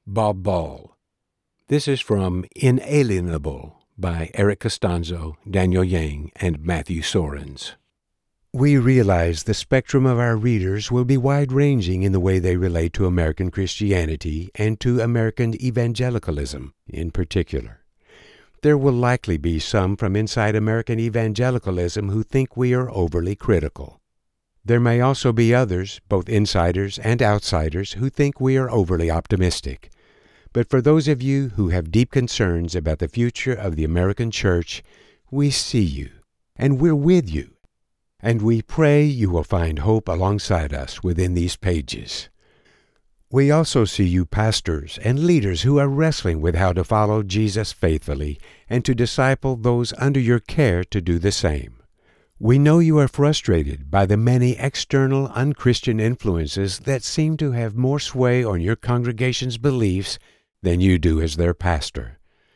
Bob Ball. This is from Inalienable by Eric Costanzo, Daniel Yang, and Matthew Sorens. We realize the spectrum of our readers will be wide-ranging in the way they relate to American Christianity and to American evangelicalism in particular. There will likely be some from inside American evangelicalism who think we are overly critical. There may also be others, both insiders and outsiders, who think we are overly optimistic. But for those of you who have deep concerns about the future of the American church, we see you, and we're with you. And we pray you will find hope alongside us within these pages. We also see you pastors and leaders who are wrestling with how to follow Jesus faithfully and to disciple those under your care to do the same. We know you are frustrated by the many external unchristian influences that seem to have more sway on your congregation's beliefs than you do as their pastor.